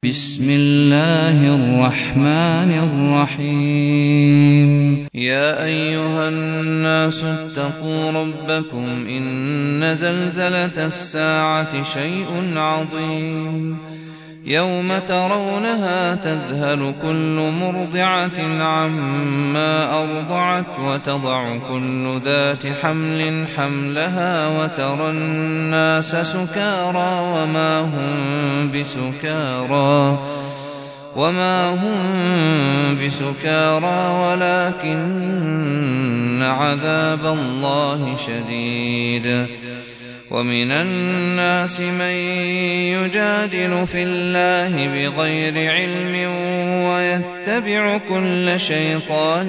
بسم الله الرحمن الرحيم يا أيها الناس اتقوا ربكم إن زلزلة الساعة شيء عظيم يوم ترونها تذهل كل مرضعة عما أرضعت وتضع كل ذات حمل حملها وترى الناس سكارى وما هم بسكارى ولكن عذاب الله شديد ومن الناس من يجادل في الله بغير علم ويتبع كل شيطان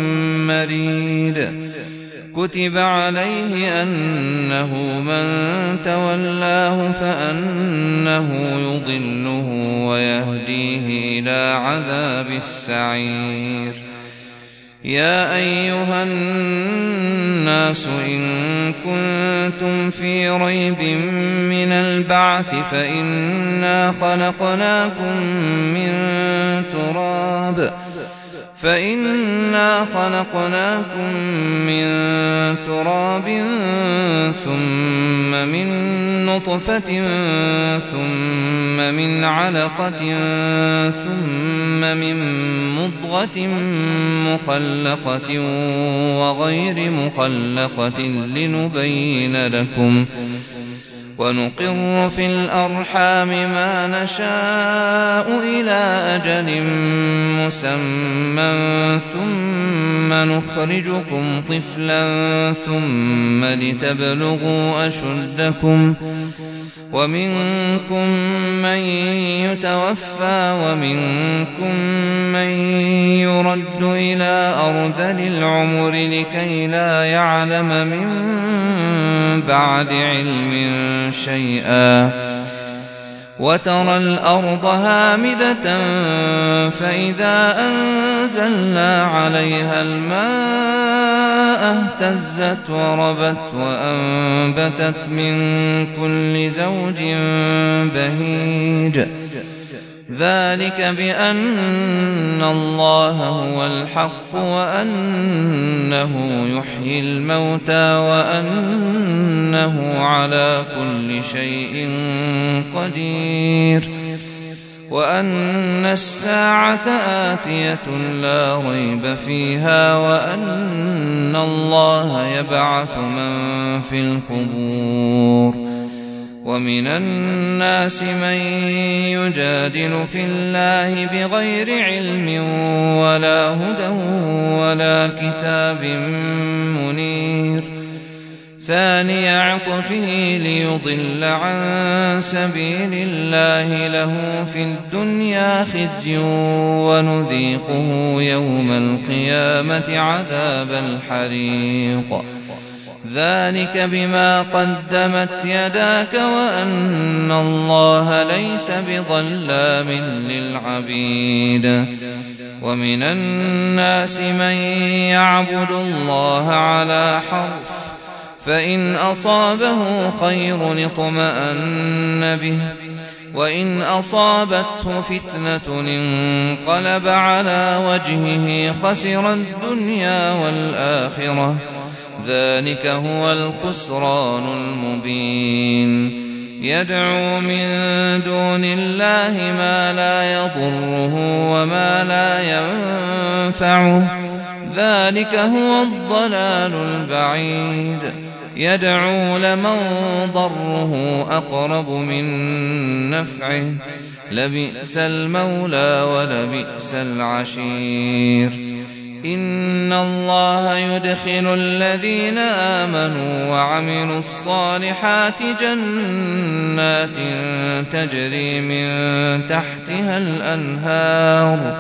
مريد كتب عليه أنه من تولاه فأنه يضله ويهديه إلى عذاب السعير يا أيها الناس إن كنتم في ريب من البعث فإنا خلقناكم من تراب ثم من نطفة ثم من علقة ثم من مضغة مخلقة وغير مخلقة لنبين لكم ونقر في الأرحام ما نشاء إلى أجل مسمى ثم نخرجكم طفلا ثم لتبلغوا أشدكم ومنكم من يتوفى ومنكم من يرد إلى أرذل العمر لكي لا يعلم من بعد علم شيئا وترى الأرض هامدة فإذا أنزلنا عليها الماء اهتزت وربت وأنبتت من كل زوج بهيج ذلك بأن الله هو الحق وأنه يحيي الموتى وأنه على كل شيء قدير وأن الساعة آتية لا ريب فيها وأن الله يبعث من في القبور ومن الناس من يجادل في الله بغير علم ولا هدى ولا كتاب منير ثاني عطفه ليضل عن سبيل الله له في الدنيا خزي ونذيقه يوم القيامة عذاب الحريق ذلك بما قدمت يداك وأن الله ليس بظلام للعبيد ومن الناس من يعبد الله على حرف فإن أصابه خير اطمأن به وإن أصابته فتنة انقلب على وجهه خسر الدنيا والآخرة ذلك هو الخسران المبين يدعو من دون الله ما لا يضره وما لا ينفعه ذلك هو الضلال البعيد يدعو لمن ضره أقرب من نفعه لبئس المولى ولبئس العشير إن الله يدخل الذين آمنوا وعملوا الصالحات جنات تجري من تحتها الأنهار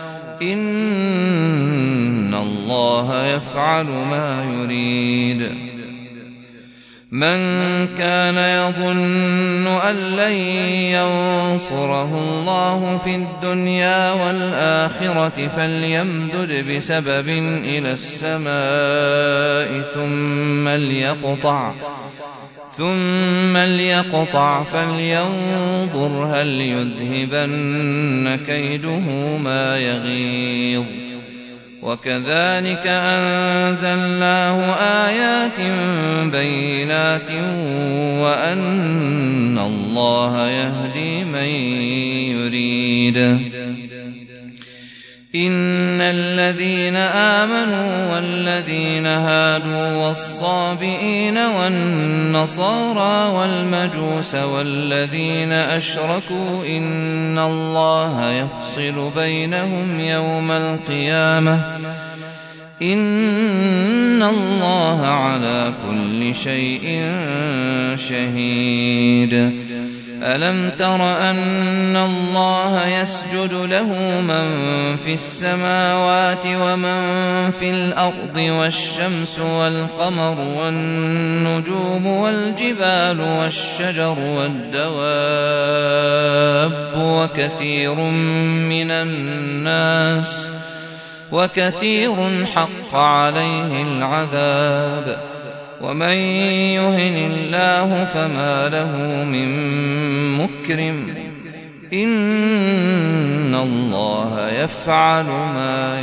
إن الله يفعل ما يريد من كان يظن أن لن ينصره الله في الدنيا والآخرة فليمدد بسبب إلى السماء ثم ليقطع فلينظر هل يذهبن كيده ما يغيظ وكذلك أنزلناه آيات بينات وأن الله يهدي من يريد إن الذين آمنوا والذين هادوا والصابئين والنصارى والمجوس والذين أشركوا إن الله يفصل بينهم يوم القيامة إن الله على كل شيء شهيد ألم تر أن الله يسجد له من في السماوات ومن في الأرض والشمس والقمر والنجوم والجبال والشجر والدواب وكثير حق عليه العذاب ومن يهن الله فما له من مكرم إن الله يفعل ما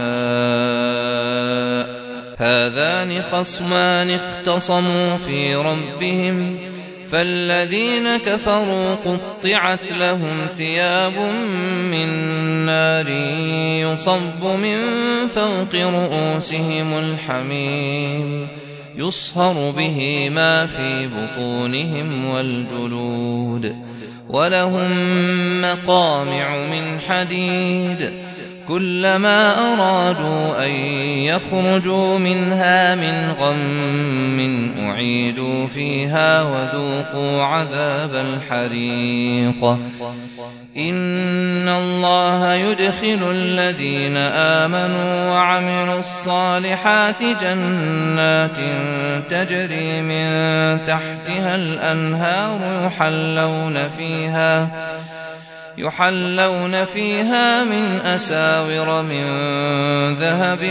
يشاء هذان خصمان اختصموا في ربهم فالذين كفروا قطعت لهم ثياب من نار يصب من فوق رؤوسهم الحميم يصهر به ما في بطونهم والجلود ولهم مقامع من حديد كلما أرادوا أن يخرجوا منها من غم أعيدوا فيها وذوقوا عذاب الحريق إن الله يدخل الذين آمنوا وعملوا الصالحات جنات تجري من تحتها الأنهار يحلون فيها من أساور من ذهب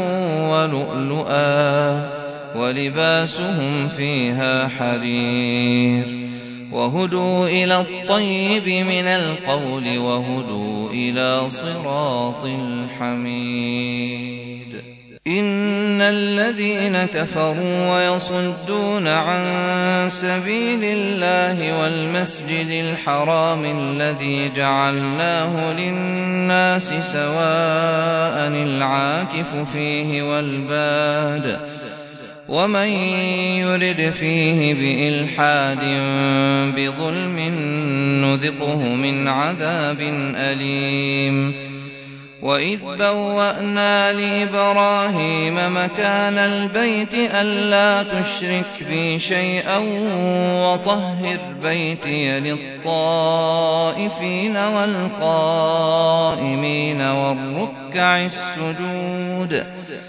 ولؤلؤا ولباسهم فيها حرير وهدوا إلى الطيب من القول وهدوا إلى صراط الحميد إن الذين كفروا ويصدون عن سبيل الله والمسجد الحرام الذي جعلناه للناس سواء العاكف فيه والباد ومن يرد فيه بإلحاد بظلم نذقه من عذاب أليم وإذ بوأنا لإبراهيم مكان البيت ألا تشرك بي شيئا وطهر بيتي للطائفين والقائمين والركع السجود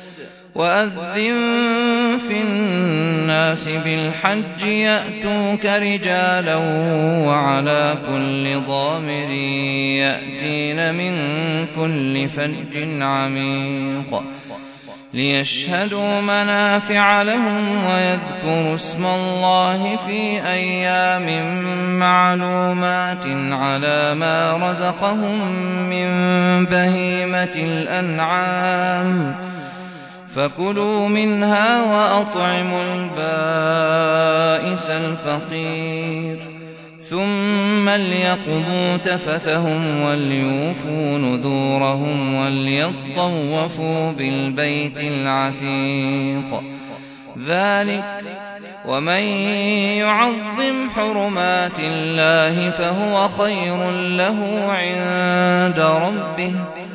وأذن في الناس بالحج يأتوك رجالا وعلى كل ضامر يأتين من كل فج عميق ليشهدوا منافع لهم ويذكروا اسم الله في أيام معلومات على ما رزقهم من بهيمة الأنعام فكلوا منها وأطعموا البائس الفقير ثم ليقضوا تفثهم وليوفوا نذورهم وليطوفوا بالبيت العتيق ذلك ومن يعظم حرمات الله فهو خير له عند ربه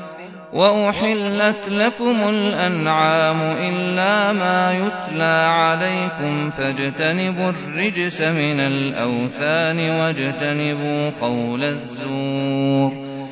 وأحلت لكم الأنعام إلا ما يتلى عليكم فاجتنبوا الرجس من الأوثان واجتنبوا قول الزور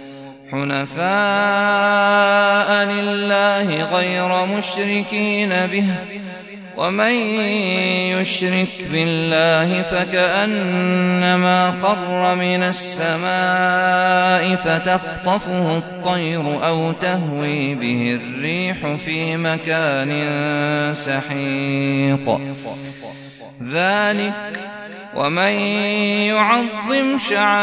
حنفاء لله غير مشركين به ومن يشرك بالله فكأنما خر من السماء فتخطفه الطير أو تهوي به الريح في مكان سحيق ذلك ومن يعظم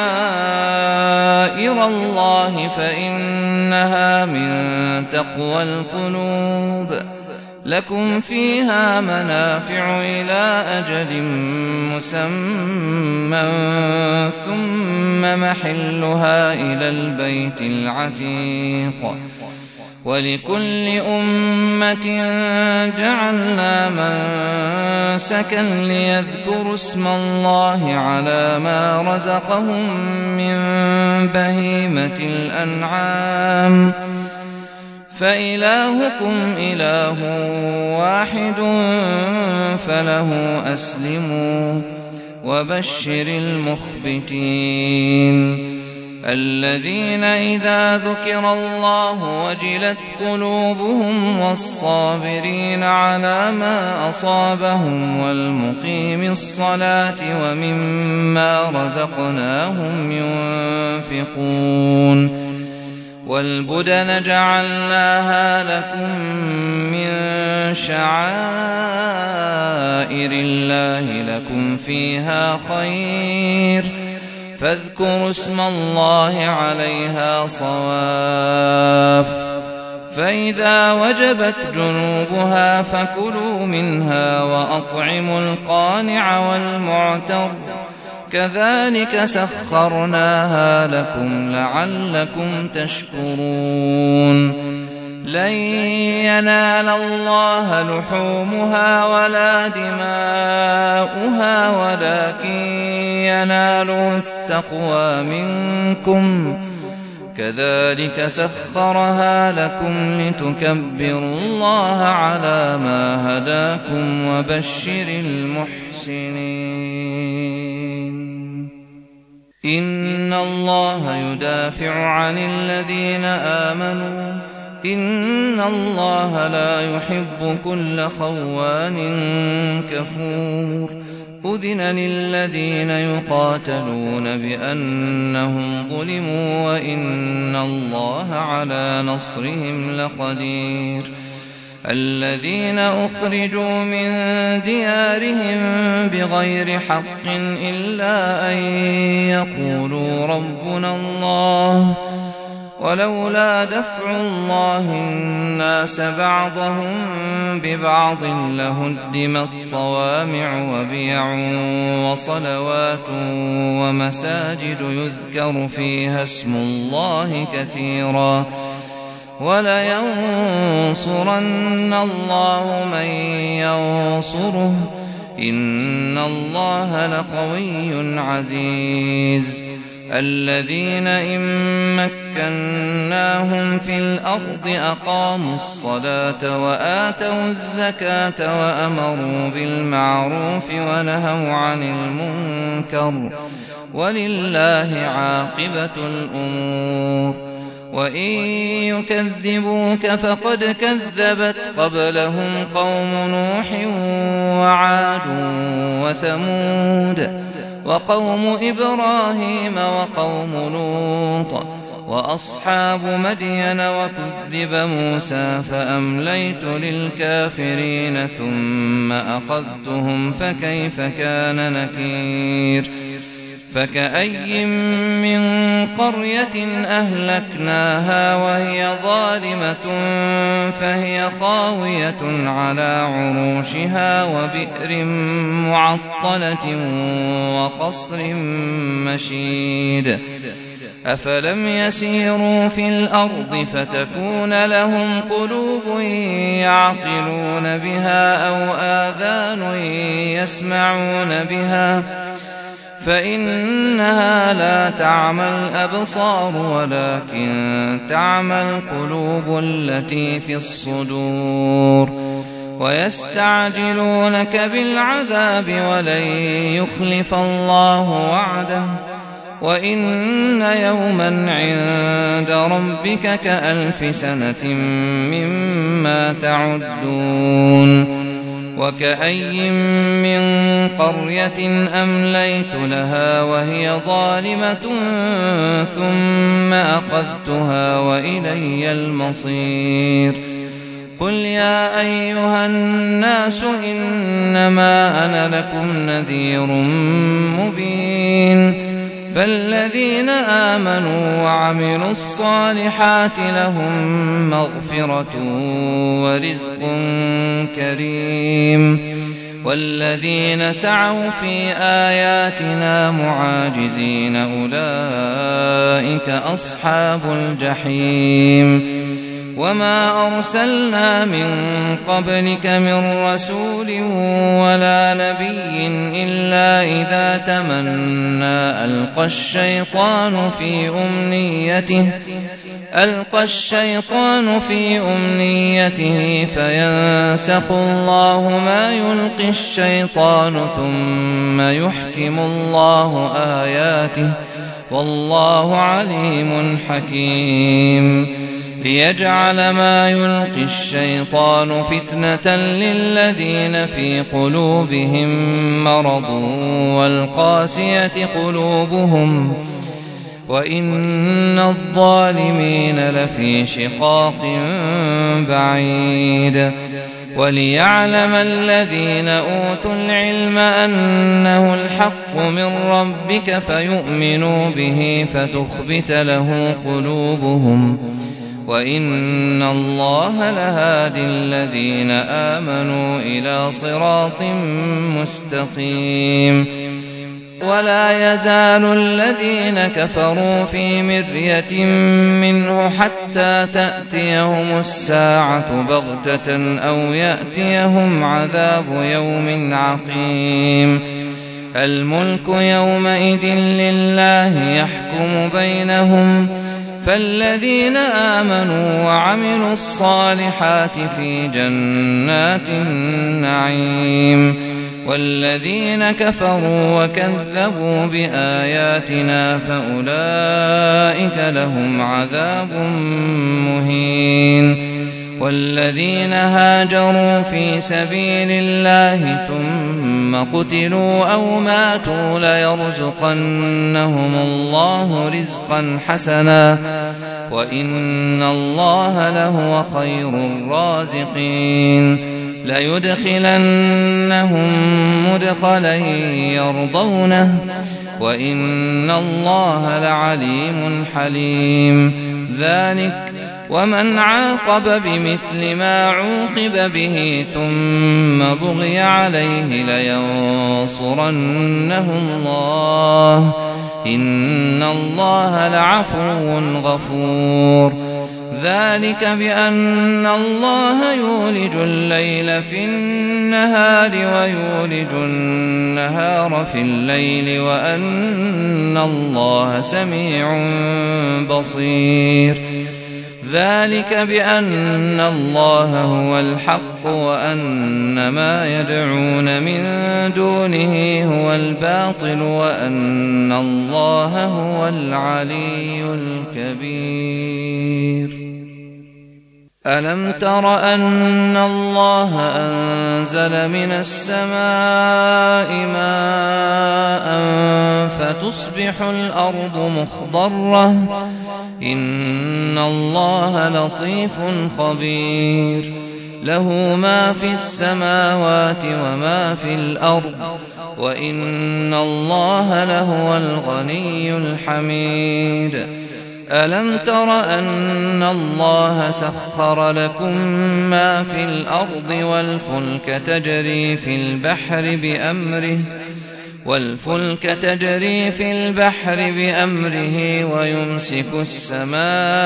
شعائر الله فإنها من تقوى القلوب لكم فيها منافع إلى أجل مسمى ثم محلها إلى البيت العتيق ولكل أمة جعلنا منسكا ليذكروا اسم الله على ما رزقهم من بهيمة الأنعام فإلهكم إله واحد فله أسلموا وبشر المخبتين الذين إذا ذكر الله وجلت قلوبهم والصابرين على ما أصابهم والمقيم الصلاة ومما رزقناهم ينفقون والبدن جعلناها لكم من شعائر الله لكم فيها خير فاذكروا اسم الله عليها صواف فإذا وجبت جنوبها فكلوا منها وأطعموا القانع والمعتر كذلك سخرناها لكم لعلكم تشكرون لن ينال الله لحومها ولا دماؤها ولكن يناله التقوى منكم كذلك سخرها لكم لتكبروا الله على ما هداكم وبشر المحسنين إن الله يدافع عن الذين آمنوا إن الله لا يحب كل خوان كفور أذن للذين يقاتلون بأنهم ظلموا وإن الله على نصرهم لقدير الذين أخرجوا من ديارهم بغير حق إلا أن يقولوا ربنا الله ولولا دفع الله الناس بعضهم ببعض لهدمت صوامع وبيع وصلوات ومساجد يذكر فيها اسم الله كثيرا ولينصرن الله من ينصره إن الله لقوي عزيز الذين إن مكناهم في الأرض أقاموا الصلاة وآتوا الزكاة وأمروا بالمعروف ونهوا عن المنكر ولله عاقبة الأمور وإن يكذبوك فقد كذبت قبلهم قوم نوح وعاد وثمود وقوم إبراهيم وقوم لوط وأصحاب مدين وكذب موسى فأمليت للكافرين ثم أخذتهم فكيف كان نكير فكأي من قرية أهلكناها وهي ظالمة فهي خاوية على عروشها وبئر معطلة وقصر مشيد أفلم يسيروا في الأرض فتكون لهم قلوب يعقلون بها أو آذان يسمعون بها فإنها لا تعمى الأبصار ولكن تعمى القلوب التي في الصدور ويستعجلونك بالعذاب ولن يخلف الله وعده وإن يوما عند ربك كألف سنة مما تعدون وكأي من قرية أمليت لها وهي ظالمة ثم أخذتها وإلي المصير قل يا أيها الناس إنما أنا لكم نذير مبين فالذين آمنوا وعملوا الصالحات لهم مغفرة ورزق كريم والذين سعوا في آياتنا معاجزين أولئك أصحاب الجحيم وما أرسلنا من قبلك من رسول ولا نبي إلا إذا تمنى ألقى الشيطان في أمنيته فينسخ الله ما يلقي الشيطان ثم يحكم الله آياته والله عليم حكيم ليجعل ما يلقي الشيطان فتنة للذين في قلوبهم مرض والقاسية قلوبهم وإن الظالمين لفي شقاق بعيد وليعلم الذين أوتوا العلم أنه الحق من ربك فيؤمنوا به فتخبت له قلوبهم وإن الله لهادي الذين آمنوا إلى صراط مستقيم ولا يزال الذين كفروا في مرية منه حتى تأتيهم الساعة بغتة أو يأتيهم عذاب يوم عقيم الملك يومئذ لله يحكم بينهم فالذين آمنوا وعملوا الصالحات في جنات النعيم والذين كفروا وكذبوا بآياتنا فأولئك لهم عذاب مهين والذين هاجروا في سبيل الله ثم قتلوا أو ماتوا ليرزقنهم الله رزقا حسنا وإن الله لهو خير الرازقين ليدخلنهم مدخلا يرضونه وإن الله لعليم حليم ذلك ومن عاقب بمثل ما عوقب به ثم بغي عليه لينصرنه الله إن الله لعفو غفور ذلك بأن الله يولج الليل في النهار ويولج النهار في الليل وأن الله سميع بصير ذلك بأن الله هو الحق وأن ما يدعون من دونه هو الباطل وأن الله هو العلي الكبير ألم تر أن الله أنزل من السماء ماء فتصبح الأرض مخضرة إن الله لطيف خبير له ما في السماوات وما في الأرض وإن الله لهو الغني الحميد ألم تر أن الله سخر لكم ما في الأرض والفلك تجري في البحر بأمره ويمسك السماء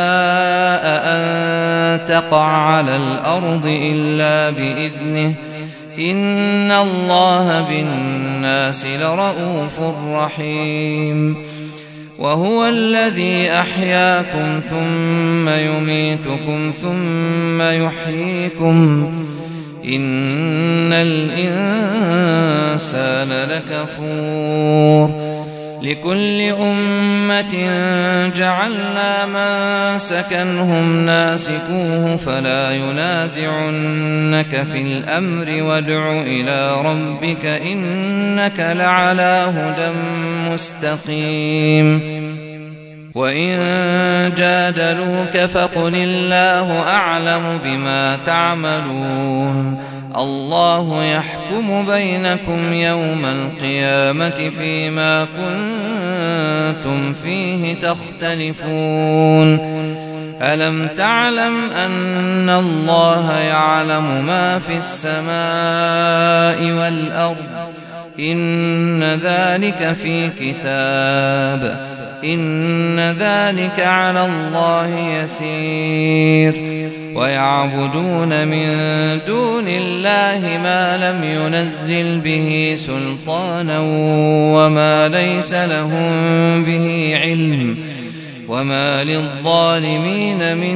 أن تقع على الأرض إلا بإذنه إن الله بالناس لرءوف رحيم وهو الذي أحياكم ثم يميتكم ثم يحييكم إن الإنسان لكفور لكل أمة جعلنا من سكنهم ناسكوه فلا ينازعنك في الأمر وادع إلى ربك إنك لعلى هدى مستقيم وإن جادلوك فقل الله أعلم بما تعملون الله يحكم بينكم يوم القيامة فيما كنتم فيه تختلفون ألم تعلم أن الله يعلم ما في السماء والأرض إن ذلك في كتاب إن ذلك على الله يسير ويعبدون من دون الله ما لم ينزل به سلطانا وما ليس لهم به علم وما للظالمين من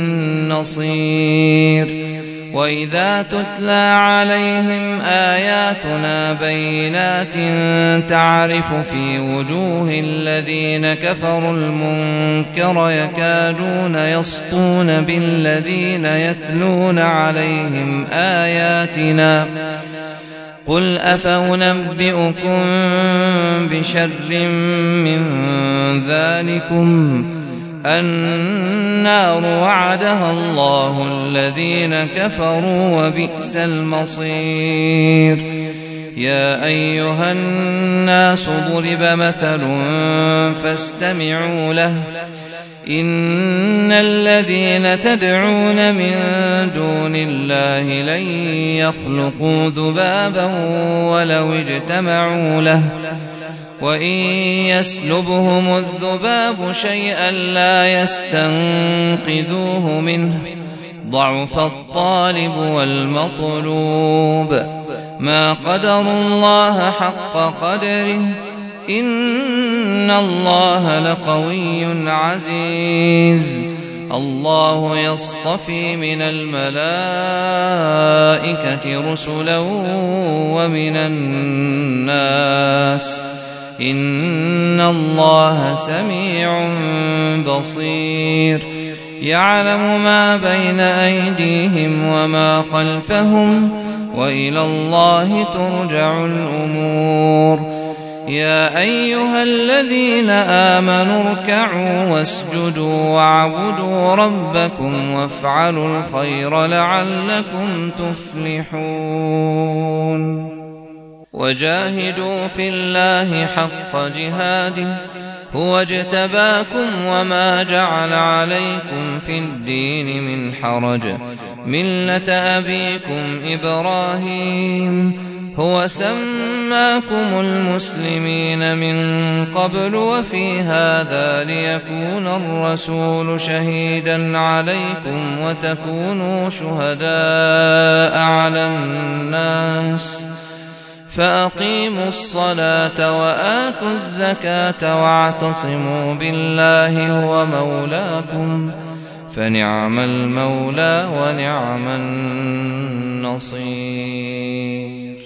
نصير وإذا تتلى عليهم آياتنا بينات تعرف في وجوه الذين كفروا المنكر يكادون يسطون بالذين يتلون عليهم آياتنا قل أفأنبئكم بشر من ذلكم النار وعدها الله الذين كفروا وبئس المصير يا أيها الناس ضرب مثل فاستمعوا له إن الذين تدعون من دون الله لن يخلقوا ذبابا ولو اجتمعوا له وإن يسلبهم الذباب شيئا لا يستنقذوه منه ضعف الطالب والمطلوب ما قدروا الله حق قدره إن الله لقوي عزيز الله يصطفي من الملائكة رسلا ومن الناس إن الله سميع بصير يعلم ما بين أيديهم وما خلفهم وإلى الله ترجع الأمور يا أيها الذين آمنوا اركعوا واسجدوا واعبدوا ربكم وافعلوا الخير لعلكم تفلحون وجاهدوا في الله حق جهاده هو اجتباكم وما جعل عليكم في الدين من حرج ملة أبيكم إبراهيم هو سماكم المسلمين من قبل وفي هذا ليكون الرسول شهيدا عليكم وتكونوا شهداء على الناس فأقيموا الصلاة وآتوا الزكاة واعتصموا بالله هو مولاكم فنعم المولى ونعم النصير